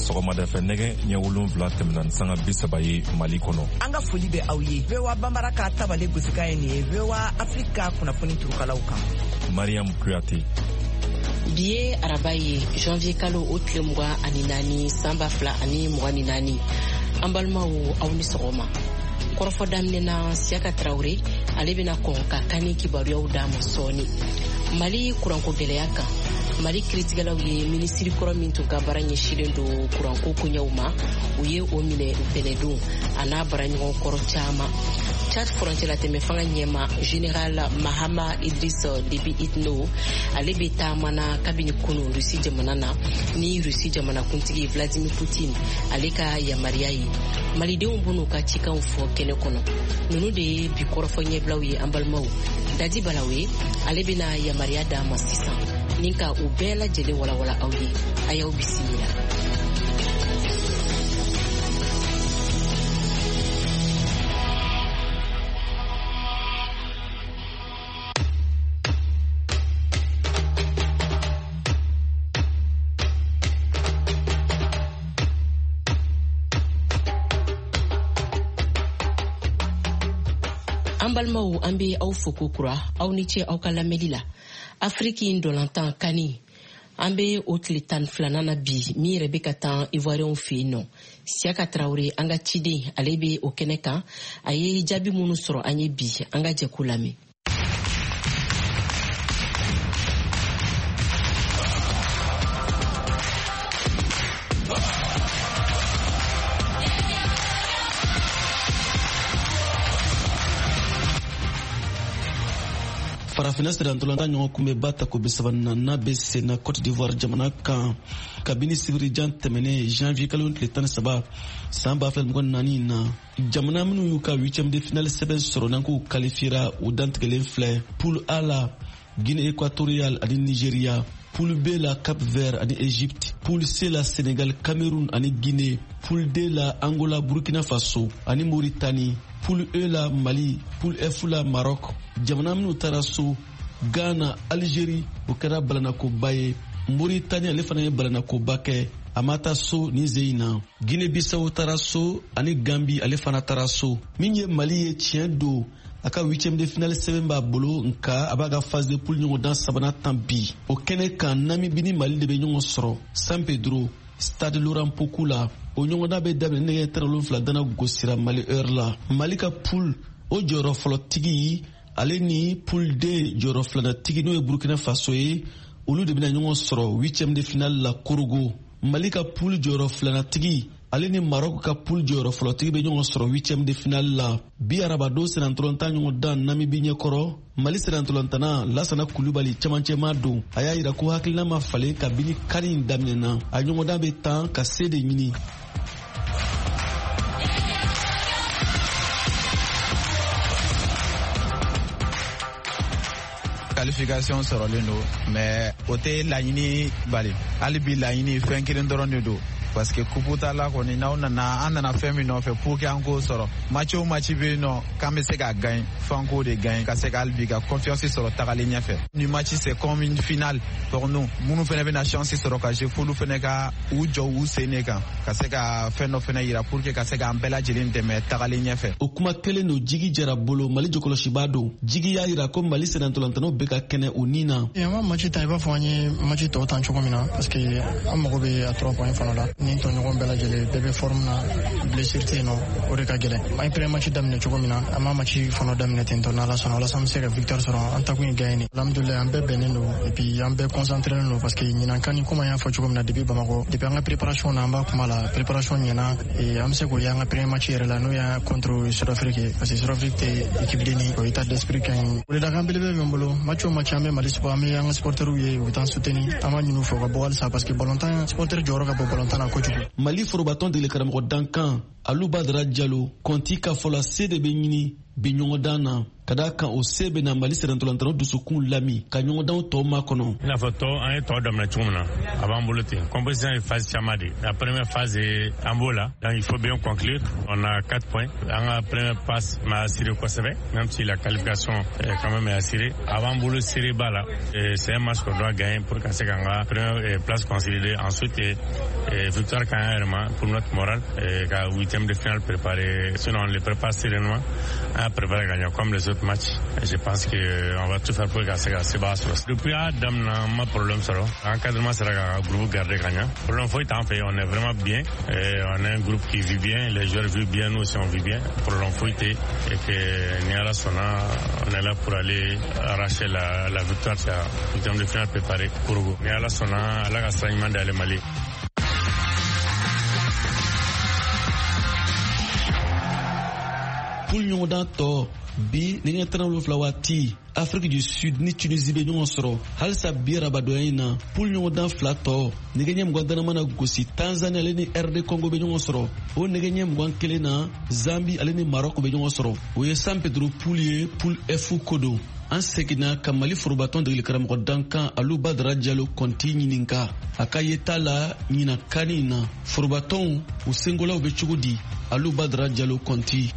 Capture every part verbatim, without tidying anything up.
sɔgɔmada fɛ nɛgɛ ɲɛ wolonwula tɛmɛna sanga bi saba ye Mali kɔnɔ. An ka foli bɛ aw ye. V O A Banbara ka tabale gosika ye nin ye V O A Afrika kunnafoni turukalaw kan. Mariam Kuyate. Bi ye araba ye janvier kalo o tile mugan ani naani san ba fila ani mugan ni naani. An balimaw aw ni sɔgɔma. Kɔrɔfɔ daminɛna Siaka Traore ale bɛna kɔn ka kani kibaruyaw d'a ma sɔɔni. Mali kuranko gɛlɛya kan. Mali kiritigɛlaw ye minisiri kɔrɔ min tun ka baara ɲɛsilen don kuranko koɲɛw ma u ye o minɛ bɛnɛdon a n'a baraɲɔgɔn kɔrɔ caman. Chad frontière tɛmɛ fanga ɲɛma Général Mahama Idriss Déby Itno ale bɛ taamana kabini kunu Rusi jamana na ni Rusi jamana kuntigi Vladimir Poutine ale ka yamaruya ye. Malidenw b'u ka cikanw fɔ kɛnɛ kɔnɔ. Ninnu de ye bi kɔrɔfɔ ɲɛbilaw ye an balimaw. Dadi Balawe ale bɛna yamaruya d'a ma sisan ni ka u bɛɛ lajɛlen walawala aw ye. A y'aw bisimila. An balimaw an bɛ aw fo ko kura aw ni ce aw ka lamɛnli la. Afriki ndolantan kani an bɛ o tile tan filanan na bi min yɛrɛ bɛ ka taa Ivoiriyɛnw fɛ yen nɔ. Siaka Traore an ka ciden ale bɛ o kɛnɛ kan a ye jaabi minnu sɔrɔ an ye bi an ka jɛ ko lamɛn. Farafina sirantola ɲɔgɔn kun bɛ ba ta ko bɛ sabanan n'a bɛ sen na Côte d'Ivoire jamana kan kabini sibiri jan tɛmɛnen janvier kalo tile tan ni saba san ba fila ni mugan naani na jamana minnu y'u ka huitième de finale sɛbɛn sɔrɔ n'an k'u qualifiera u dantigɛlen filɛ poule A la Guinée équatoriale ani Nigeria, poule B la Cap Vert ani Égypte, poule C la Sénégal, Cameroun ani Guinée, poule D la Angola, Burkina Faso ani Mauritanie, poule E la Mali, poule F la Maroc. Jamana minnu taara so Ghana, Algérie o kɛra balanakoba ye. Mauritanie ale fana ye balanakoba kɛ a ma taa so ni ze in na. Guinée Bissau taara so ani Gambie ale fana taara so. Min ye Mali ye tiɲɛ don a ka huitième de finale sɛbɛn b'a bolo nka a b'a ka phase de poule ɲɔgɔndan sabanan tan bi. O kɛnɛ kan Namibie ni Mali de bɛ ɲɔgɔn sɔrɔ San Pedro Stade Laurent Pokou la. O ɲɔgɔndan bɛ daminɛ nɛgɛ tan ni wolonwula dana gosira Mali heure la. Mali ka poule o jɔyɔrɔ fɔlɔtigi ale ni poule D jɔyɔrɔ filanatigi n'o ye Burkina Faso ye olu de bɛna ɲɔgɔn sɔrɔ huitième de finale la Korogo. Mali ka poule jɔyɔrɔ filanatigi ale ni Maroc ka poule jɔyɔrɔ fɔlɔtigi bɛ ɲɔgɔn sɔrɔ huitième de finale la. Bi arabado senantolontan ɲɔgɔn dan Namibie ɲɛkɔrɔ Mali senantolantana Lassana Coulibaly cɛmancɛma don a y'a yira ko hakilina ma falen kabini kari in daminɛna a ɲɔgɔndan bɛ tan ka se de ɲini. Qualification sɔrɔlen don mais o tɛ laɲini bali hali bi laɲini fɛn kelen dɔrɔn de don parce que kupu ta la kɔni n'aw nana an nana fɛn min nɔfɛ pour que an k'o sɔrɔ match o match bɛ yen nɔ k'an bɛ se ka gagner f'an k'o de gagner ka se ka hali bi ka confiance sɔrɔ tagalen ɲɛfɛ ni match c'est comme une finale pour nous minnu fana bɛna chance sɔrɔ ka jouer f'olu fana ka u jɔ u sen de kan ka se ka fɛn dɔ fana yira pour que ka se k'an bɛɛ lajɛlen dɛmɛ tagalen ɲɛfɛ. O kuma kelen don Jigi Jara bolo Mali jɔkɔlɔsiba don. Jigi y'a yira ko Mali senantolantanaw bɛ ka kɛnɛ o ni na. An ma match ta i b'a fɔ an ye match tɔw tan cogo min na parce que an mago bɛ a trois points fana la ni tɔɲɔgɔn bɛɛ lajɛlen bɛɛ bɛ forme na blessure tɛ yen nɔ o de ka gɛlɛn. An ye premier match daminɛ cogo min na an ma match fana daminɛ ten tɔ n'Ala sɔnna walasa an bɛ se ka victoire sɔrɔ an takun ye gagner. Alhamdulilayi an bɛɛ bɛnnen don et puis an bɛɛ concentré don parce que ɲinan kan ni comme an y'a fɔ cogo min na depuis Bamako depuis an ka préparation na an b'a kuma la préparation ɲɛna et an bɛ se k'o ye an ka premier match yɛrɛ la n'o y'a contre Sud-Afrique parce que Sud-Afrique tɛ équipe denni o état d'esprit ka ɲi. O de la kan belebele bɛ n bolo match o match an bɛ Mali support an bɛ an ka supporters ye u bɛ taa soutenir an b'a ɲini u fɛ u ka bɔ halisa parce que ballontan supporter jɔyɔrɔ ka bɔ ballontan na kojugu. Mali forobatɔn dele karamɔgɔ Dankan Alou Badara Diallo Konti ka fɔla se de bɛ ɲini bi ɲɔgɔndan na ka da kan o se bɛ na Mali sɛnɛntɔlantɔn dusukun lami ka ɲɔgɔndanw tɔw makɔnɔ. I n'a fɔ tɔ an ye tɔ daminɛ cogo min na a b'an bolo ten. Compétition ye phase caman de. La première phase est en b'o la, donc il faut bien conclure. On a quatre points. An ka première passe m'a assuré kosɛbɛ, même si la qualification est quand même assurée. A b'an bolo serie ba la, c'est un match qu'on doit gagner pour ka se k'an ka première place consolider. Ensuite victoire kan yɛrɛ ma pour notre morale ka huitième de finale préparer. Sinon on les prépare sereinement. On a préparé gagner comme les autres matchs. Je pense que on va tout faire pour que ça se passe. Depuis Adam n'a pas problème ça. Encadrement sera un groupe gardé gagnant. Problème faut en fait, on est vraiment bien. Et on est un groupe qui vit bien, les joueurs vivent bien, nous aussi on vit bien. Problème faut et que Niala Sona, on est là pour aller arracher la, la victoire en termes de finale préparée pour vous. Niala Sona, à la gastrenement d'aller Mali. Pour ɲɔgɔndan tɔ bi ni ɲɛ tan ni wolonwula waati Afrique du Sud ni Tunisie bɛ ɲɔgɔn sɔrɔ halisa bi rabadonya in na pour ɲɔgɔndan fila tɔ nɛgɛ ɲɛ mugan danama na gosi Tanzanie ale ni R D Congo bɛ ɲɔgɔn sɔrɔ o nɛgɛ ɲɛ mugan kelen na Zambie ale ni Maroc bɛ ɲɔgɔn sɔrɔ o ye San Pedro poule ye poule F ko don. An seginna ka Mali forobatɔn degeli karamɔgɔ dankan Alu Badara Jalo Kɔnti ɲininka a ka yeta la ɲina kani na forobatɔnw u sengolaw bɛ cogo di. Alu Badara Jalo Kɔnti.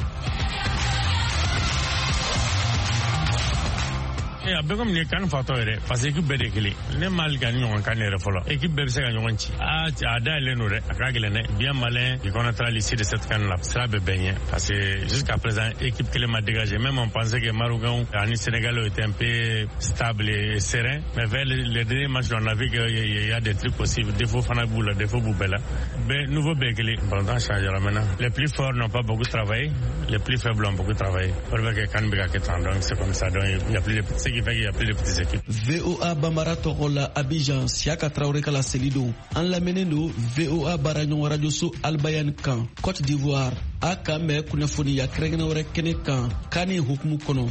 A bɛɛ comme ni kan fatɔ yɛrɛ parce que équipe bɛɛ de kelen ne Mali ka ɲɔgɔn kan yɛrɛ fɔlɔ équipe bɛɛ bɛ se ka ɲɔgɔn ci a a dayɛlɛn don dɛ a ka gɛlɛn dɛ bien malin qui connaîtra l'issue de cette CAN là sera bɛ bɛn ɲɛ parce que jusqu'à présent équipe kelen ma dégagé même on pensait que Marocains ani Sénégalais étaient un peu stable et serein mais vers les, les derniers matchs on a vu qu'il y a des trucs possibles défaut fana b'u la défaut b'u bɛɛ la bɛɛ nouveau bɛɛ kelen bon ça changera maintenant les plus forts n'ont pas beaucoup travaillé les plus faibles ont beaucoup travaillé pour que CAN bɛ ka kɛ tan donc c'est comme ça donc il y a plus de ce qui fait qu'il y a plus de petites équipes. V O A Bambara tɔgɔ la Abidjan Siaka Traoré kala seli don an lamɛnnen don V O A baara ɲɔgɔn radio so Albayan kan Côte d'Ivoire a ka mɛn kunnafoniya kɛrɛnkɛrɛn wɛrɛ kɛnɛ kan kani hukumu kɔnɔ.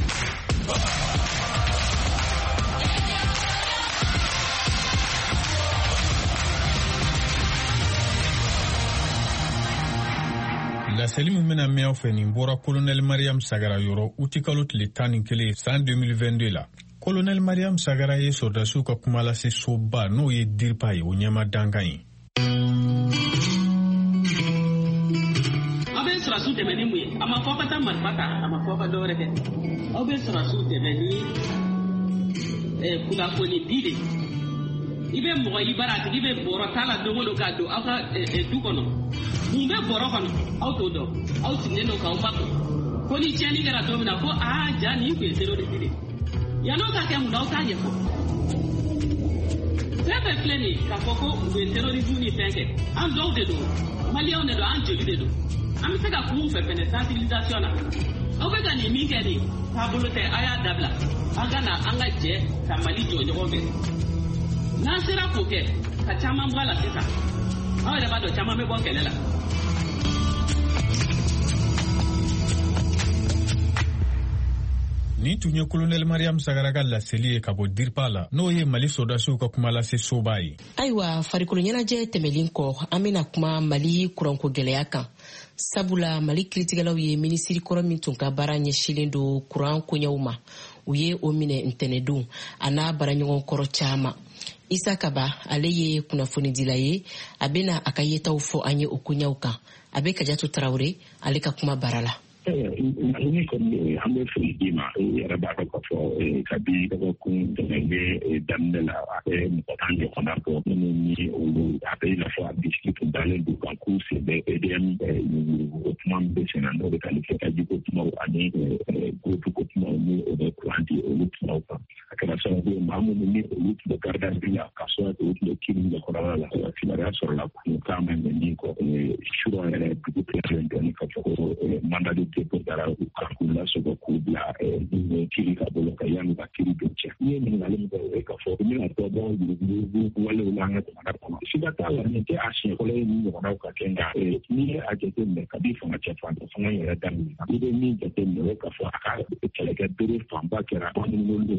Laseli min bɛna mɛn aw fɛ nin bɔra Colonel Mariam Sagara yɔrɔ uti kalo tile tan ni kelen san deux mille vingt-deux la. Colonel Mariam Sagara ye sɔrdasiw ka kuma lase soba n'o ye DIRPA ye o ɲɛma dankan ye. Aw bɛ sɔrɔsiw dɛmɛ ni mun ye a ma fɔ ka taa marifa ta a ma fɔ ka dɔwɛrɛ kɛ aw bɛ sɔrɔsiw dɛmɛ ni kunnafoni di de i bɛ mɔgɔ i bara a tigi bɛ bɔrɔ t'a la don o don k'a don aw ka du kɔnɔ mun bɛ bɔrɔ kɔnɔ aw t'o dɔn aw sigilen don k'aw ba ko ni tiɲɛni kɛra don min na ko aa ja nin tun ye terroriste de yan'o ka kɛ mun na aw t'a ɲɛfɔ fɛn fɛn filɛ nin ye k'a fɔ ko u ye terrorisme ni fɛn kɛ an dɔw de don maliyɛnw de don an jeli de don an bɛ se ka kun fɛ fɛnɛ sensibilisation na aw bɛ ka nin min kɛ nin taabolo tɛ a y'a dabila an ka na an ka jɛ ka Mali jɔ ɲɔgɔn fɛ n'an sera k'o kɛ ka caman bɔ a la sisan aw yɛrɛ b'a dɔn caman bɛ bɔ kɛlɛ la. Ni tun ye Colonel Mariam Sagara ka laseli ye ka bɔ DIRPA la n'o ye Mali sɔrdasiw ka kuma lase soba ye. Ayiwa farikolo ɲɛnajɛ tɛmɛlen kɔ an bɛna kuma Mali kuranko gɛlɛya kan sabula Mali kiritigɛlaw ye minisiri kɔrɔ min tun ka baara ɲɛsilen don kuran koɲɛw ma u ye o minɛ ntɛnɛdon a n'a baaraɲɔgɔn kɔrɔ caman. Isa Kaba ale ye kunnafonidila ye a bɛna a ka yetaw fɔ an ye o koɲɛw kan a bɛ Kajatu Traoré ale ka kuma bara la. Ni kɔni an bɛ foli d'i ma yɛrɛ b'a dɔn k'a fɔ kabi dɔgɔkun tɛmɛnen daminɛ la a bɛ mɔgɔ tan ɲɔgɔnna bɔ minnu ni olu a bɛ i n'a fɔ a bisiki tun dalen don kan k'u sen bɛ E D M o kuma min bɛ sen na n'o bɛ qualificatif ko kumaw ani groupe ko kumaw ni o bɛ courant di olu kumaw kan a kɛra sababu ye maa minnu ni olu tun bɛ garde à vue la k'a sɔrɔ olu tun bɛ kiiri ɲɛkɔrɔla la kibaruya sɔrɔla kun k'a ma mɛ min kɔ sura yɛrɛ dugu tilalen dɔɔnin k'a fɔ ko mandat de dépôt dara k'u lasɔgɔ k'u bila kiri ka bolo ka yanni ka kiri don cɛ n'i ye ɲininkali min kɛ o ye k'a fɔ bɛna dɔ bɔ yurugu walew la an ka jamana kɔnɔ siga t'a la nin tɛ a siɲɛ fɔlɔ ye ni ɲɔgɔnnaw ka kɛ nka n'i ye a jateminɛ kabi fanga cɛ fan dɔ fanga yɛrɛ daminɛ i bɛ min jateminɛ o ye k'a fɔ a ka kɛlɛkɛ bere fanba kɛra bamananw de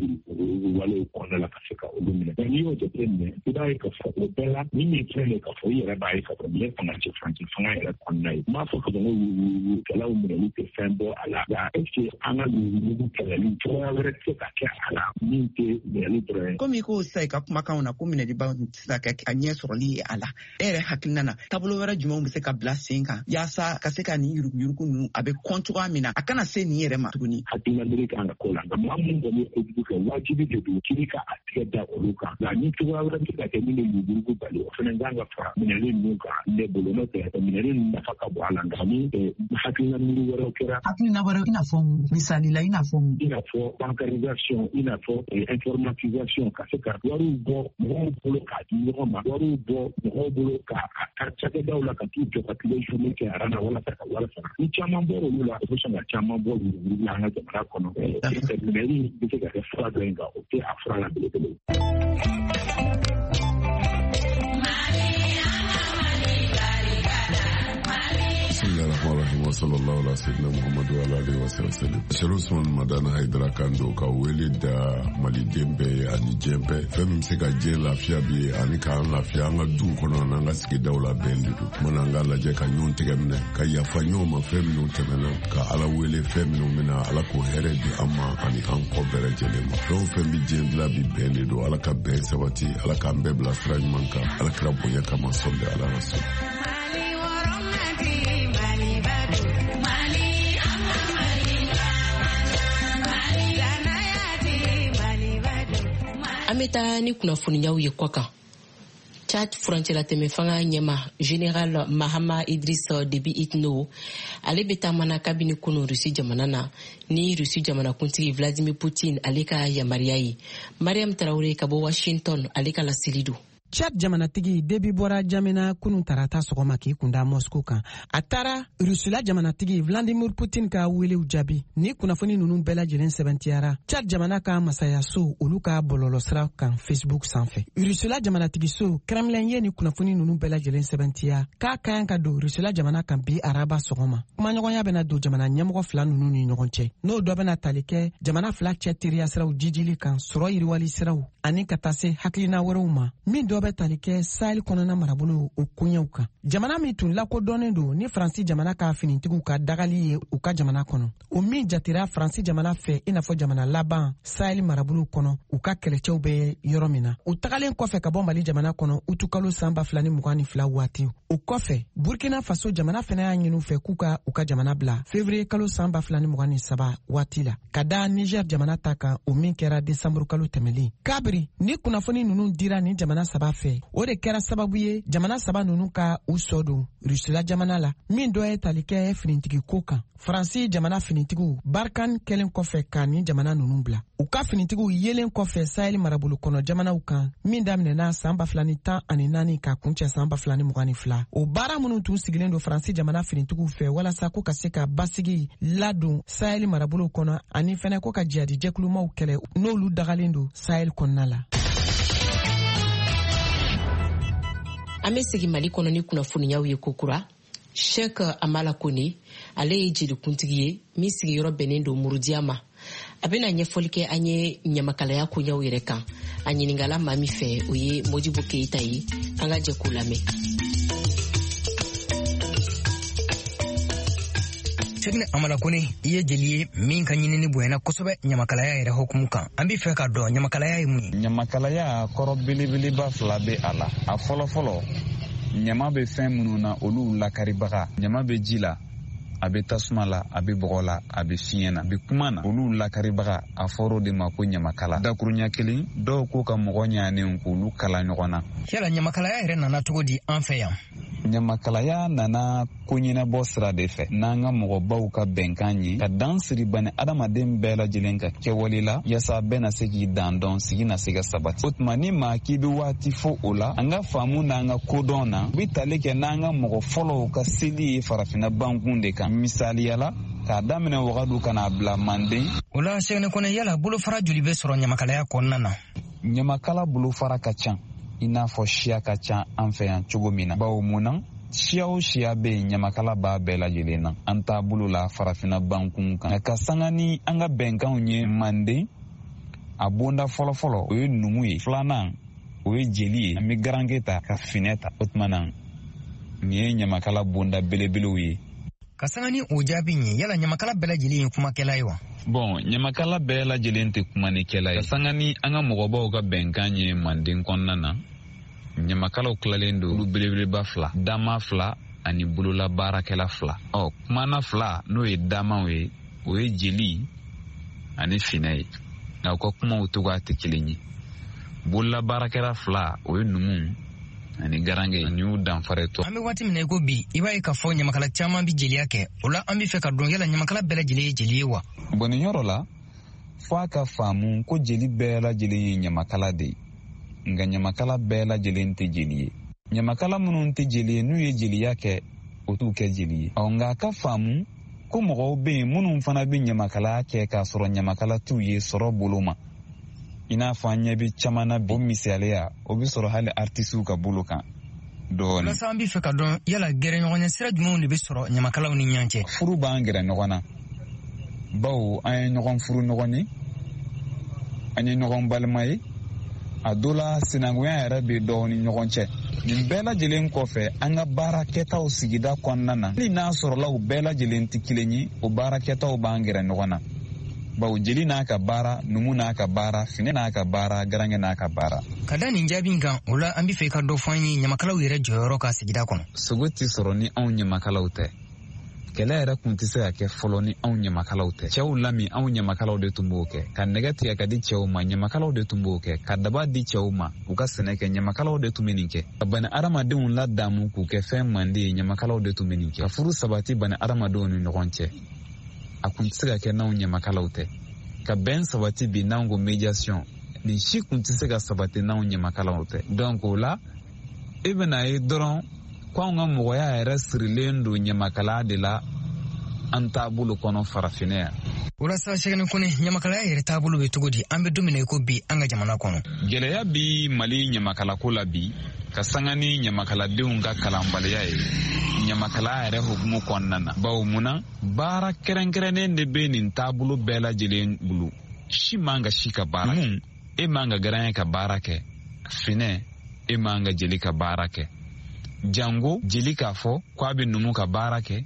wale kɔnɔna la ka se ka olu minɛ n'i y'o jateminɛ i b'a ye ka fɔ o bɛɛ la ni min filɛ nin ka fɔ i yɛrɛ b'a ye ka fɔ nin ye fangacɛ fangacɛ fanga yɛrɛ kɔnɔna ye n b'a fɔ ka fɔ ko wulukɛlaw minɛli tɛ fɛn bɔ a la nka est-ce que an ka wuluwulugu kɛlɛli cogoya wɛrɛ tɛ se ka kɛ a la min tɛ minɛli dɔrɔn ye. komi i ko sisan i ka kumakanw na ko minɛliba tɛ se ka kɛ a ɲɛ sɔrɔli ye a la e yɛrɛ hakilina na taabolo wɛrɛ jumɛnw bɛ se ka bila sen kan yaasa ka se ka nin yuruguyurugu ninnu a bɛ kɔn cogoya min na a kana se nin yɛrɛ ma tuguni. hakilina bere kan ka ko la nka maa minnu kɔni ye kojugu kɛ wajibi de don k'i ka a tigɛ da olu kan nka ni cogoya wɛrɛ bɛ se ka kɛ min bɛ yuruguyurugu bali o fana kan ka fara minɛli ninnu kan ne bolo n'o tɛ minɛli ninnu nafa ka bon a la nka ni hakilina miiri wɛrɛw kɛra. hakilina wɛrɛw i n'a fɔ misali la i n'a fɔ i n'a fɔ bancarisation i n'a fɔ informatisation ka se ka wariw bɔ mɔgɔw bolo k'a di ɲɔgɔn ma wariw bɔ mɔgɔw bolo ka a cakɛdaw la ka t'u jɔ ka tile journée kɛ ara na walasa ka wari sara ni caman bɔra olu la o bɛ sɔn ka caman bɔ yuruguyurugu la an ka jamana kɔnɔ minɛli bɛ se ka kɛ fura dɔ in kan o tɛ a fura la belebele. Bismillahirrahmanirrahim wa sallallahu ala sayyidina Muhammadu wa alihi wa sallam. Sheikh Usman Madana Haidara Kando ka wele da Mali dembe ani jembe fɛn min se ka diɲɛ lafiya bi ani k'an lafiya an ka duw kɔnɔ n'an ka sigidaw la bɛn de don. Mana an ka lajɛ ka ɲɔgɔn tigɛ minɛ ka yafa ɲɔgɔn ma fɛn minnu tɛmɛna ka Ala wele fɛn minnu bɛna Ala k'o hɛrɛ di an ma ani an kɔ bɛɛ lajɛlen ma. Fɛn o fɛn bi diɲɛ dilan bi bɛn de don Ala ka bɛn sabati Ala k'an bɛɛ bila sira ɲuman kan Ala kira bonya kama sɔli Ala rasul. An bɛ taa ni kunnafoniyaw ye kɔ kan. Chad furancɛla tɛmɛ fanga ɲɛma General Mahama Idris Déby Itno ale bɛ taamana kabini kunu Rusi jamana na ni Rusi jamanakuntigi Vladimir Putin ale ka yamaruya ye. Mariam Traoré ka bɔ Washington ale ka laseli don. Chad jamanatigi Déby bɔra Jamena kunun tarata sɔgɔma k'i kunda Moscow kan. A taara Rusila jamanatigi Vladimir Putin ka welew jaabi. Ni kunnafoni ninnu bɛɛ lajɛlen sɛbɛntiyara Chad jamana ka masayaso olu ka bɔlɔlɔsira kan Facebook sanfɛ. Rusila jamanatigi so Kremlin ye ni kunnafoni ninnu bɛɛ lajɛlen sɛbɛntiya k'a ka kan ka don Rusila jamana kan bi araba sɔgɔma. Kumaɲɔgɔnya bɛna don jamana ɲɛmɔgɔ fila ninnu ni ɲɔgɔn cɛ. N'o dɔ bɛna tali kɛ jamana fila cɛ teriya siraw jijili kan sɔrɔ yiriwali siraw ani ka taa se hakilina wɛrɛw ma. Min dɔ bɛ tali kɛ Sahel kɔnɔna marabolo o koɲɛw kan. Jamana min tun lakodɔnnen don ni Faransi jamana ka finitigiw ka dagali ye u ka jamana kɔnɔ. O min jatira Faransi jamana fɛ i n'a fɔ jamana laban Sahel marabolo kɔnɔ u ka kɛlɛcɛw bɛ yɔrɔ min na. U tagalen kɔfɛ ka bɔ Mali jamana kɔnɔ utukalo san ba fila ni mugan ni fila waati. O kɔfɛ Burkina Faso jamana fɛnɛ y'a ɲini u fɛ k'u ka u ka jamana bila février kalo san ba fila ni mugan ni saba waati la. Ka da Niger jamana ta kan o min kɛra décembre kalo tɛmɛlen. Kabiri ni kunnafoni ninnu dira ni jamana saba fɛ o de kɛra sababu ye jamana saba ninnu ka u sɔ don Rusila jamana la min dɔ ye tali kɛ finitigi ko kan. Faransi jamana finitigiw Barkan kɛlen kɔfɛ ka ni jamana ninnu bila. U ka finitigiw yelen kɔfɛ Sahel marabolo kɔnɔ jamanaw kan min daminɛna san ba fila ni tan ani naani ka kuncɛ san ba fila ni mugan ni fila. O baara minnu tun sigilen don Faransi jamana finitigiw fɛ walasa ko ka se ka basigi ladon Sahel marabolo kɔnɔ ani fɛnɛ ko ka jihadi jɛkulumaw kɛlɛ n'olu dagalen don Sahel kɔnɔna la. An bɛ segin Mali kɔnɔ ni kunnafoniyaw ye kokura. Sheikh Amala Kone ale ye jelikuntigi ye min sigiyɔrɔ bɛnnen don Murudiya ma. A bɛna ɲɛfɔli kɛ an ye ɲamakalaya koɲɛw yɛrɛ kan. A ɲininkala maa min fɛ o ye Modibo Keita ye. An ka jɛ k'o lamɛn. Sheikh Amala Kone i ye jeli ye min ka ɲinini bonyana kosɛbɛ ɲamakalaya yɛrɛ hukumu kan. An bɛ fɛ ka dɔn ɲamakalaya ye mun ye. Ɲamakalaya kɔrɔ belebeleba fila bɛ a la. A fɔlɔ fɔlɔ ɲama bɛ fɛn minnu na olu lakaribaga. Ɲama bɛ ji la, a bɛ tasuma la, a bɛ bɔgɔ la, a bɛ fiɲɛ na, a bɛ kuma na. Olu lakaribaga a fɔr'o de ma ko ɲamakala. Dakuruɲa kelen dɔw ko ka mɔgɔ ɲanen k'olu kala ɲɔgɔn na. Yala ɲamakalaya yɛrɛ nana cogo di an fɛ yan? Ɲamakalaya nana koɲɛnabɔ sira de fɛ n'an ka mɔgɔbaw ka bɛnkan ye ka dan siri bani adamaden bɛɛ lajɛlen ka kɛwale la yaasa bɛɛ na se k'i dan dɔn sigi na se ka sabati. O tuma ni maa k'i bɛ waati fɔ o la an ka faamu n'an ka kodɔn na u bɛ tali kɛ n'an ka mɔgɔ fɔlɔw ka seli ye farafinna bankun de kan. Misaliyala k'a daminɛ wagadu ka n'a bila Manden. O la Sheikh Kone yala bolofara joli bɛ sɔrɔ ɲamakalaya kɔnɔna na? Ɲamakala bolofara ka ca i n'a fɔ siya ka ca an fɛ yan cogo min na. Bawo mun na siya o siya bɛ yen ɲamakala b'a bɛɛ lajɛlen na. An taabolo la farafinna bankun kan. Ka sanga ni an ka bɛnkanw ye Manden, a bonda fɔlɔfɔlɔ o ye numu ye, filanan o ye jeli ye, an bɛ garange ta ka finɛ ta. O tuma na nin ye ɲamakala bonda belebelew ye. Ka sanga ni o jaabi ye, yala ɲamakala bɛɛ lajɛlen ye kumakɛla ye wa? Bon, ɲamakala bɛɛ lajɛlen tɛ kumanikɛla ye. Ka sanga ni an ka mɔgɔbaw ka bɛnkan ye Manden kɔnɔna na, ɲamakalaw tilalen don olu belebeleba fila, dama fila ani bolola baarakɛla fila. Ɔ kumana fila n'o ye damaw ye, o ye jeli ani finɛ ye. Nka u ka kumaw togoya tɛ kelen ye. Bolola baarakɛla fila o ye numu ani garange ani y'u danfara to. An bɛ waati min na i ko bi, i b'a ye k'a fɔ ɲamakala caman bɛ jeliya kɛ. O la an bɛ fɛ ka dɔn yala ɲamakala bɛɛ lajɛlen ye jeli ye wa? Bon nin yɔrɔ la, fo a ka faamu ko jeli bɛɛ lajɛlen ye ɲamakala de ye. Nka ɲamakala bɛɛ lajɛlen tɛ jeli ye. Ɲamakala minnu tɛ jeli ye n'u ye jeliya kɛ, o t'u kɛ jeli ye. Ɔ nka a ka faamu ko mɔgɔw bɛ yen minnu fana bɛ ɲamakalaya kɛ k'a sɔrɔ ɲamakala t'u ye sɔrɔ bolo ma. I n'a fɔ an ɲɛ bɛ caman na bi, o misaliya o bɛ sɔrɔ hali artisiw ka bolo kan dɔɔni. Walasa an bɛ fɛ ka dɔn yala gɛrɛɲɔgɔnya sira jumɛnw de bɛ sɔrɔ ɲamakalaw ni ɲɔgɔn cɛ? Furu b'an gɛrɛ ɲɔgɔn na, bawo an ye ɲɔgɔn furu ɲɔgɔn ye, an ye ɲɔgɔn balima ye, a dɔ la sinankunya yɛrɛ bɛ dɔw ni ɲɔgɔn cɛ. Nin bɛɛ lajɛlen kɔfɛ an ka baarakɛtaw sigida kɔnɔna na, hali n'a sɔrɔla u bɛɛ lajɛlen tɛ kelen ye, o baarakɛtaw b'an gɛrɛ ɲɔgɔn na. Bawo jeli n'a ka baara, numu n'a ka baara, finɛ n'a ka baara, garange n'a ka baara. Ka da nin jaabi in kan, o la an bɛ fɛ ka dɔ fɔ an ye ɲamakalaw yɛrɛ jɔyɔrɔ ka sigida kɔnɔ. Sogo tɛ sɔrɔ ni anw ɲamakalaw tɛ. Kɛlɛ yɛrɛ kun tɛ se ka kɛ fɔlɔ ni anw ɲamakalaw tɛ. Cɛw lami anw ɲamakalaw de tun b'o kɛ. Ka nɛgɛ tigɛ ka di cɛw ma, ɲamakalaw de tun b'o kɛ. Ka daba di cɛw ma, u ka sɛnɛ kɛ, ɲamakalaw de tun bɛ nin kɛ. Ka bani adamadenw ladamu k'u kɛ fɛn manden ye, ɲamakalaw de tun bɛ nin kɛ. Ka furu sabati bani adamadenw ni ɲɔgɔn cɛ, a kun tɛ se ka kɛ n'anw ɲamakalaw tɛ. Ka bɛn sabati bi n'anw ko médiation, nin si kun tɛ se ka sabati n'anw ɲamakalaw tɛ. Donc o la i bɛna ye dɔrɔn ko anw ka mɔgɔya yɛrɛ sirilen don ɲamakalaya de la an taabolo kɔnɔ farafinɛ yan. Walasa Sɛgɛni Kone, ɲamakalaya yɛrɛ taabolo bɛ cogo di? An bɛ don min na i ko bi an ka jamana kɔnɔ. Gɛlɛya bi Mali ɲamakalako la bi, ka sanga ni ɲamakaladenw ka kalanbaliya ye ɲamakalaya yɛrɛ hukumu kɔnɔna na. Bawo munna baara kɛrɛnkɛrɛnnen de bɛ nin taabolo bɛɛ lajɛlen bolo. Si man ka si ka baara kɛ, e man ka garange ka baara kɛ, finɛ e man ka jeli ka baara kɛ, jango jeli k'a fɔ k'a bɛ numu ka baara kɛ,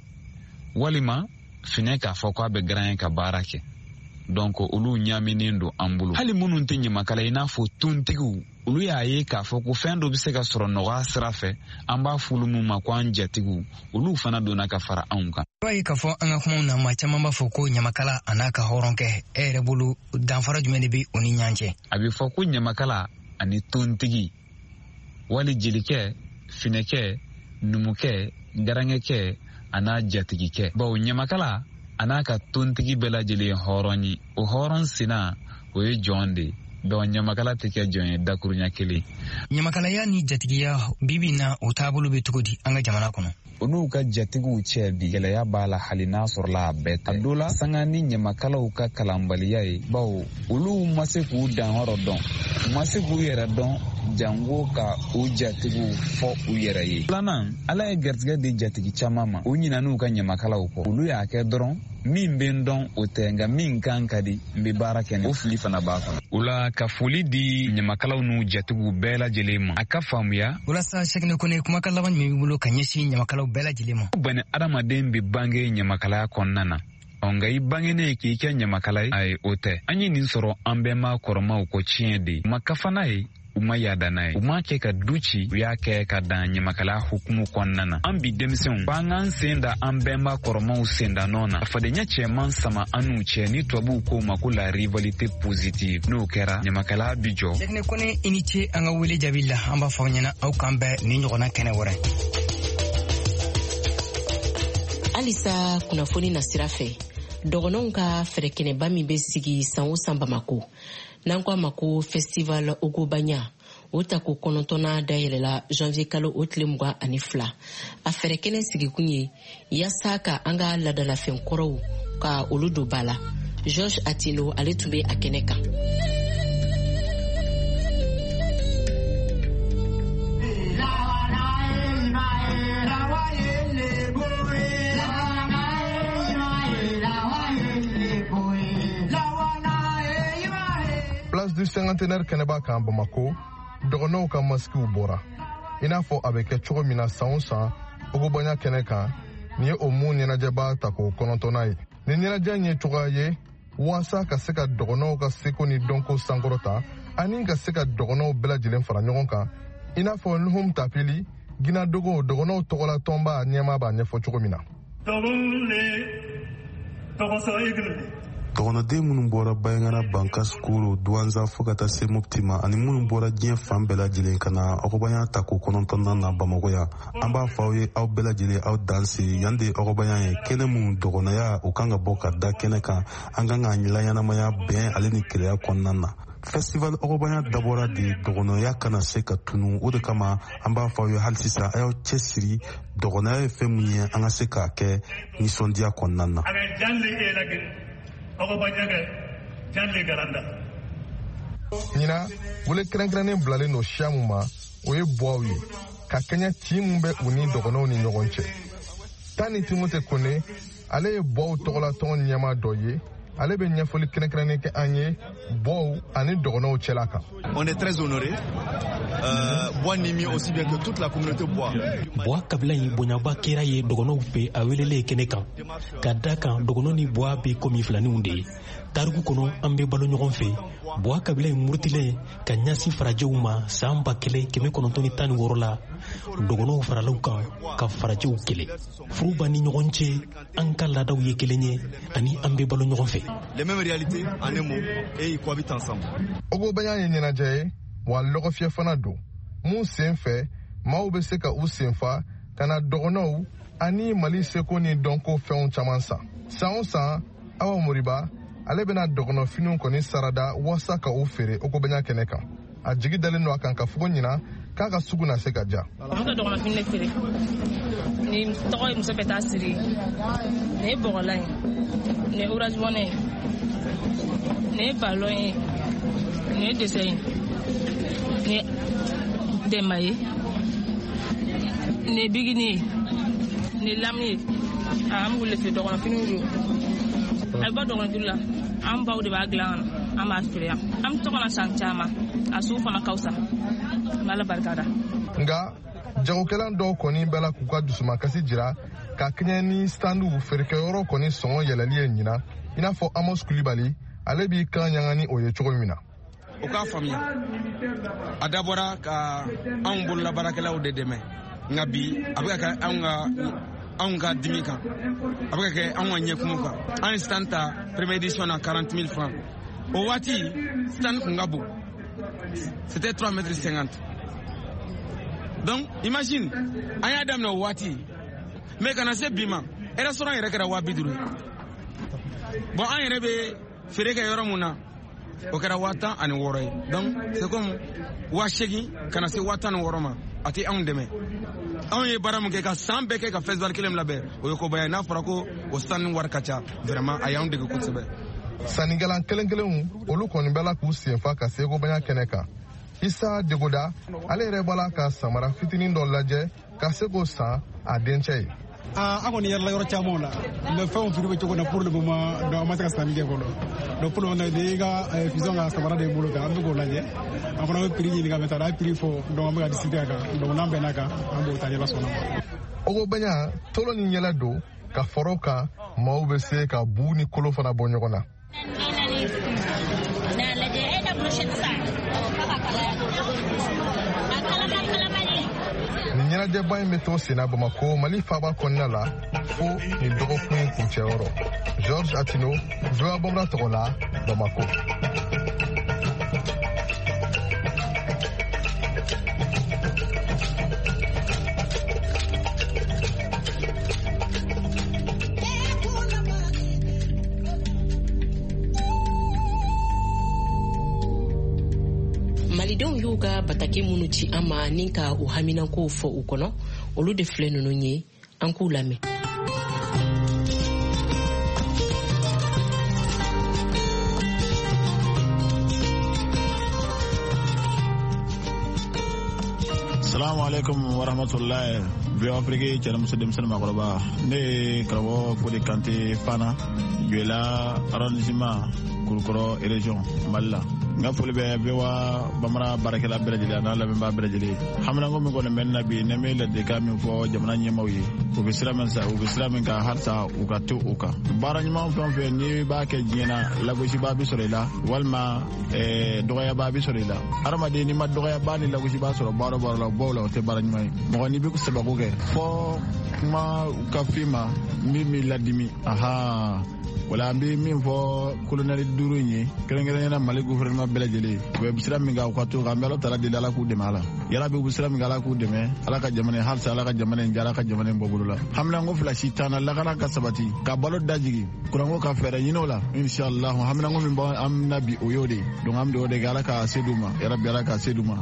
walima finɛ k'a fɔ k'a bɛ garange ka baara kɛ. Donc olu ɲaminen don an bolo. Hali minnu tɛ ɲamakala i n'a fɔ tontigiw, olu y'a ye k'a fɔ ko fɛn dɔ bɛ se ka sɔrɔ nɔgɔya sira fɛ, an b'a f'olu min ma ko an jatigiw, olu fana donna ka fara anw kan. I b'a ye k'a fɔ an ka kumaw na maa caman b'a fɔ ko ɲamakala a n'a ka hɔrɔnkɛ, e yɛrɛ bolo danfara jumɛn de bɛ o ni ɲɔgɔn cɛ? A bɛ fɔ ko ɲamakala ani tontigi, wali jelikɛ, finɛkɛ, numukɛ, garangekɛ a n'a jatigikɛ. Bawo ɲamakala a n'a ka tontigi bɛɛ lajɛlen hɔrɔn ye. O hɔrɔn sina o ye jɔn de ye. Donc ɲamakala tɛ kɛ jɔn ye dakuruɲa kelen. Ɲamakalaya ni jatigiya bibi na o taabolo bɛ cogo di an ka jamana kɔnɔ? O n'u ka jatigiw cɛ bi gɛlɛya b'a la hali n'a sɔrɔla a bɛɛ tɛ. A dɔ la sanga ni ɲamakalaw ka kalanbaliya ye, bawo olu ma se k'u danyɔrɔ dɔn, u ma se k'u yɛrɛ dɔn jango ka u jatigiw fɔ u yɛrɛ ye. Filanan, Ala ye garijɛgɛ di jatigi caman ma, u ɲinɛ n'u ka ɲamakalaw kɔ. Olu y'a kɛ dɔrɔn min bɛ n dɔn o tɛ, nka min kan ka di n bɛ baara kɛ, o fili fana b'a kɔnɔ. O la ka foli di ɲamakalaw n'u jatigiw bɛɛ lajɛlen ma, a ka faamuya. Walasa Sɛgɛni Kone, kumakan laban jumɛn b'i bolo ka ɲɛsin ɲamakalaw bɛɛ lajɛlen ma? Bani adamaden bɛ bange ɲamakalaya kɔnɔna na, nka i bangenen k'i kɛ ɲamakala ye, ayi o tɛ. An ye nin sɔrɔ an bɛnba kɔrɔmaw ko tiɲɛ de ye. U ma kafa n'a ye, u ma yaada n'a ye. U m'a kɛ ka du ci, u y'a kɛ ka dan ɲamakalaya hukumu kɔnɔna na. An bi denmisɛnw f'an k'an sen da an bɛnba kɔrɔmaw sendannɔ na. A fadenya cɛman sama an n'u cɛ, ni tubabuw k'o ma ko la rivalité positive. N'o kɛra ɲamakalaya bi jɔ. Sɛgɛni Kone, i ni ce an ka wele jaabi la. An b'a fɔ aw ɲɛna aw k'an bɛɛ nin ɲɔgɔnna kɛnɛ wɛrɛ. Halisa kunnafoni na sira fɛ, dɔgɔnɔnw ka fɛɛrɛkɛnɛba min bɛ sigi san o san Bamako, n'an ko a ma ko festival Ogobanya, o ta ko kɔnɔntɔnna dayɛlɛla janvier kalo o tile mugan ani fila. A fɛɛrɛkɛnɛ sigikun ye yaasa ka an ka ladalafɛn kɔrɔw ka olu don ba la. George Atino ale tun bɛ a kɛnɛ kan. cinquantenaire kɛnɛba kan Bamako dɔgɔnɔw ka masquiw bɔra i n'a fɔ a bɛ kɛ cogo min na san o san Ogobonya kɛnɛ kan ni ye o mun ɲɛnajɛba ta k'o kɔnɔntɔnna ye ni ɲɛnajɛ in ye cogoya ye waasa ka se ka dɔgɔnɔw ka seko ni dɔnko sankɔrɔta ani ka se ka dɔgɔnɔw bɛɛ lajɛlen fara ɲɔgɔn kan i n'a fɔ Nuhum Tapili Gina Dogo dɔgɔnɔw tɔgɔla tɔnba ɲɛma b'a ɲɛfɔ cogo min na. dɔgɔnɔden minnu bɔra Bayangana Bankas Kuro Douanza fo ka taa se Mopti ma ani minnu bɔra diɲɛ fan bɛɛ lajɛlen ka na Ogobonya ta ko kɔnɔntɔnnan na Bamako yan an b'a fɔ aw ye aw bɛɛ lajɛlen aw danse yan de Ogobonya ye kɛnɛ minnu dɔgɔnɔya u kan ka bɔ ka da kɛnɛ kan an kan ka layanamaya bɛn ale ni keleya kɔnɔna na. Festival Ogobonya dabɔra de dɔgɔnɔya kana se ka tunu o de kama an b'a fɔ aw ye hali sisan a y'aw cɛsiri dɔgɔnɔya ye fɛn min ye an ka se k'a kɛ nisɔndiya kɔnɔna na. ɲina wele kɛrɛnkɛrɛnnen bilalen don siya mun ma o ye buwaw ye ka kɛɲɛ ci mun bɛ u ni dɔgɔnɔw ni ɲɔgɔn cɛ. Tan ni Timote Kone ale ye buwaw tɔgɔla tɔn ɲɛma dɔ ye ale bɛ ɲɛfɔli kɛrɛnkɛrɛnnen kɛ an ye buwaw ani dɔgɔnɔw cɛla kan. On est très honoré. Euh, Bois Nimi aussi bien que toute la communauté Bois. Bois kabila yi bonyaba kera ye dɔgɔnɔw fɛ a welele kɛnɛ kan ka da kan dɔgɔnɔ ni Bois bɛ komi filaninw de ye tariku kɔnɔ an bɛ balo ɲɔgɔn fɛ Bois kabila yi murutilen ka ɲasi farajɛw ma san ba kɛlɛ kɛmɛ kɔnɔntɔn ni tan ni wɔɔrɔ la dɔgɔnɔw faralaw kan ka farajɛw kɛlɛ furu b'a ni ɲɔgɔn cɛ an ka laadaw ye kelen ye ani an bɛ balo ɲɔgɔn fɛ. Les mêmes réalités en un mot et ils cohabitent ensemble. Ogobonya ye ɲɛnajɛ ye wa lɔgɔfiyɛ fana don mun sen fɛ maaw bɛ se ka u senfa ka na dɔgɔnɔw ani Mali seko ni dɔnko fɛnw caman san. San o san Awa Moriba ale bɛna dɔgɔnɔfiniw kɔni sarada waasa ka u feere Ogobonya kɛnɛ kan. A jigi dalen don a kan ka fɔ ɲina k'a ka sugu na se ka ja. An ka dɔgɔnɔfini de feere ni tɔgɔ ye muso bɛ taa siri ni ye bɔgɔlan ye ni ye orange bonnet ye ni ye ballon ye ni ye dessin ye ni ye dɛmɛ ye ni ye bikini ye ni ye lamu ye an b'u le feere dɔgɔnɔfiniw don a bɛ bɔ dɔgɔnɔfini la an baw de b'a dilan an b'a feere yan an bɛ tɔgɔ na san caman a sugu fana ka fisa n'Ala barika da. Nga jagokɛlan dɔw kɔni bɛɛ la k'u ka dusumakasi jira ka kɛɲɛ ni standu feerekɛyɔrɔ kɔni sɔngɔ yɛlɛli ye ɲina i n'a fɔ Amos Kulibali ale b'i kan ɲaga ni o ye cogo min na. O k'a faamuya a dabɔra ka anw bololabaarakɛlaw de dɛmɛ nka bi a bɛ ka kɛ anw ka anw ka dimi kan a bɛ ka kɛ anw ka ɲɛkumu kan an ye stand ta première édition na quarante mille francs o waati stand kun ka bon c'était trois mètres cinquante. Donc imagine an y'a daminɛ o waati mais kana se bi ma restaurant yɛrɛ kɛra waa bi duuru bon an yɛrɛ bɛ feere kɛ yɔrɔ mun na o kɛra waa tan ani wɔɔrɔ ye donc c'est comme waa seegin kana se waa tan ni wɔɔrɔ ma a tɛ anw dɛmɛ anw ye baara mun kɛ ka san bɛɛ kɛ ka festival kelen labɛn o ye koba ye n'a fɔra ko o sanu wari ka ca vraiment a y'anw dege kosɛbɛ. Sannikɛlan kelen kelenw olu kɔni bɛɛ la k'u senfa ka se Ogobonya kɛnɛ kan. Isa Degoda ale yɛrɛ bɔra ka samara fitinin dɔ lajɛ ka se k'o san a dencɛ ye. An kɔni yɛrɛla yɔrɔ camanw la mais fɛnw furu bɛ cogo na pour le moment donc an ma se ka sanni kɛ kɔnɔ donc pour le moment n'i ka fusion ka samara de bolo kan an bɛ k'o lajɛ an fana bɛ prix ɲini ka mɛ taa a prix fɔ donc an bɛ ka discuter a kan donc n'an bɛnna kan an b'o ta ɲɛla sɔnna ma. Ogobonya tolo ni yɛlɛ don ka fɔrɔ kan maaw bɛ se ka bu ni kolo fana bɔ ɲɔgɔn na. Ni ɲɛnajɛba in bɛ to senna Bamako Mali faaba kɔnɔna la fo ni dɔgɔkun in kuncɛyɔrɔ. George Atino V O A Bamara tɔgɔ la Bamako. Malidenw y'u ka bataki minnu ci an ma ni ka u haminankow fɔ u kɔnɔ olu de filɛ ninnu ye an k'u lamɛn. Assalamu alaikum wa rahmatullahi. V O A Afrique cɛlamuso denmisɛnnin makɔrɔba ne ye karamɔgɔ Fode Kante Fana Joila arrondissement Kulukɔrɔ région Mali la nga foli be be wa bamara barakela berejele na la memba berejele hamna ngo mi ko men nabi ne me la de ka mi fo jamana nyemaw yi ko be sira men sa o be sira men ka harta u ka to u ka bara nyima fon fe ni ba ke jina la go shi ba bi sorela walma e doya ba bi sorela arama de ni ma doya ba ni la go shi ba soro baro baro la bawla te bara nyima mo ni bi ko seba ko ke fo ma ka fima mi mi la dimi aha wala mbi min fo colonel duru ñi kene ngene na mali gouvernement belajeli be bisira mi ga ko to ga melo tala de la ku de mala yala be bisira mi ga la ku de me ala ka jamane hal sa ala ka jamane njara ka jamane bobulula hamna ngo fla shitana la kana ka sabati ka balo dajigi kurango ka fere yino la inshallah hamna ngo min ba am nabi oyode donc am do de ga la ka seduma ya rabbi ala ka seduma.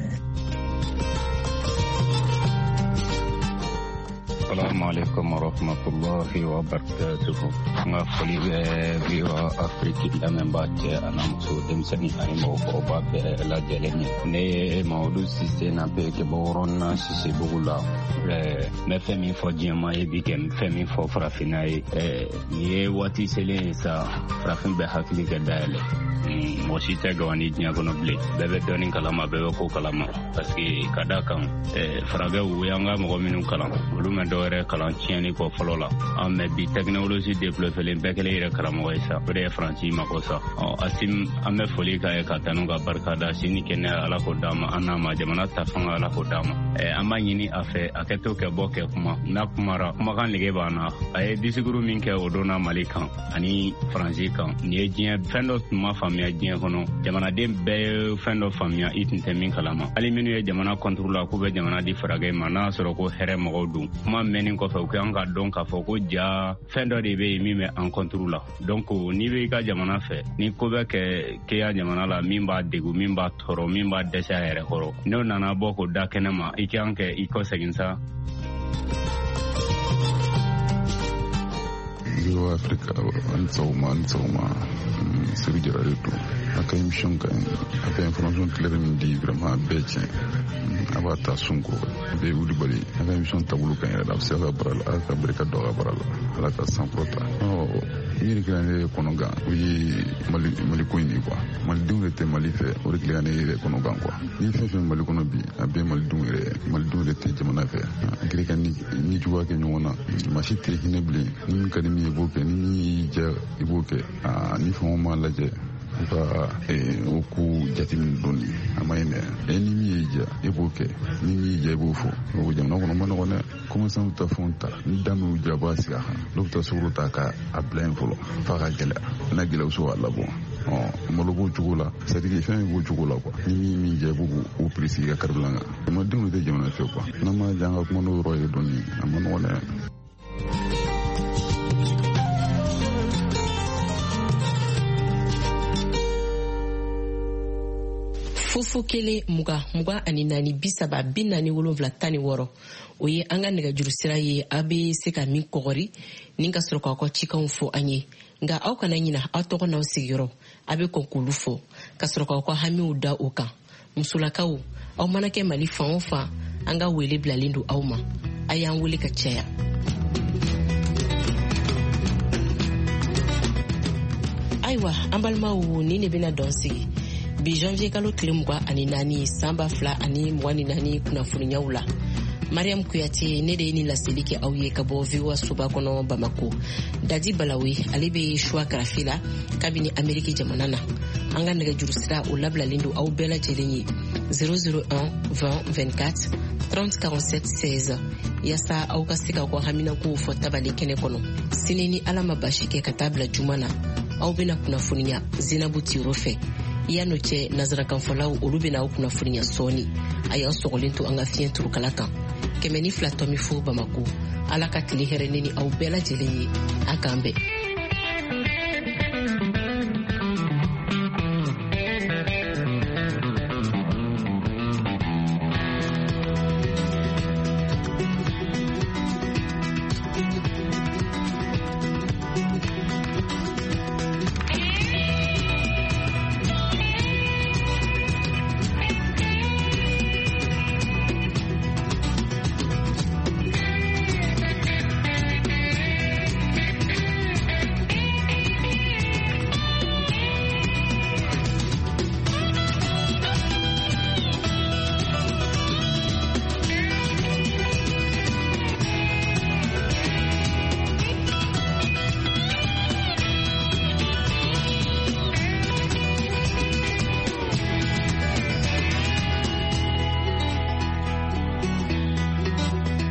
Assalamu alaikum warahmatullahi wabarakatuh. Nga foli be wa Afrique la membache anamso demsani ani mo ko ba be la jeleni ne maudu sise na be ke borona sise bugula e me femi fo jema e bi kem femi fo frafina e ni wati sele sa frafin be hakli ga dale mo si te gawani nya gono ble bebe doni kalama bebe ko kalama parce que kada kan e fraga wu yanga mo minun kalama volume dore kalan tieni ko folola am bi technology développer le bekele ire kalama waysa be franci mako sa asim am foli ka e katanu ga barkada sini kene ala ko dama anama jamana tafanga ala ko dama e amanyini afe aketo ke boke kuma na kumara kuma kan lege bana ay disiguru min ke odona malikan ani franci kan ni ejien fendo ma famia dien kono jamana dem be fendo famia itinte min kalama ali minu e jamana contrôle ko be jamana di frage mana soro ko here mo dum kuma menin ko fe ko anga don ka fo ko ja fendo de be mi me en contrôle donc ni be ka jamana fe ni ko be ke ke ya jamana la mimba degu mimba toro mimba desa here horo no nana boko da kenema ikanke iko seginsa Yo Africa antsoma antsoma sirgira reto aka emission kan aka information claire min di vraiment beche abata sunko be wudi bari aka emission tabulu kan ya da sala baral aka breka do baral ala ka sanprota oh yiri kan kononga wi mali mali ko ni quoi mali dum te mali fe o rek ne re kononga quoi ni fe fe mali kono bi abe mali dum re mali dum re te jamana fe gri kan ni ni juwa ke nyona machite hinebli ni kan ni boke ni ja iboke ni fo ma laje ba o ku jatim doni amayne eni mi ja iboke ni mi ja ibofo o jamna kono man wona comment ça ta fonta ni damu jabasi ha dokta suruta ka ablen folo fara gele na gele so wala bon oh molo bu jugula c'est dire fin bu jugula quoi ni mi mi ja bugu o prisi ga karbulanga mo dum de jamna fe quoi na ma janga ko no roye doni amon wona fofo kele muga muga ani nani bisaba binani wolonvla tani woro oye anga nega jurusira ye abe seka min kogori ninga soroka ko chikan fo anye nga au kana nyina atoko na osigiro abe konkulu fo kasoroka ko hami uda uka musulakawu au manake mali fa onfa anga wele blalindu auma ayan wele ka cheya aiwa ambalma wu nini bina donsi bi janvier kalo klimgwa ani nani samba fla ani mwani nani kuna funinya ula Mariam Kuyate ne de ni la selike auye kabo viwa suba kono Bamako Dadi Balawi alibe shwa karafila kabini Ameriki jamanana anga nega jurusira o labla lindu au bela jelenyi zéro zéro un vingt vingt-quatre trente quarante-sept seize yasa au kasika kwa hamina ku fotabali kene kono sinini alama bashike katabla jumana au bina kuna funinya zinabuti rofe yano che nazara kanfolau urubina au kuna funinya soni aya sogolintu anga fien turukalaka kemeni flatomi fu Bamako alaka tili herenini au bela jelenyi akambe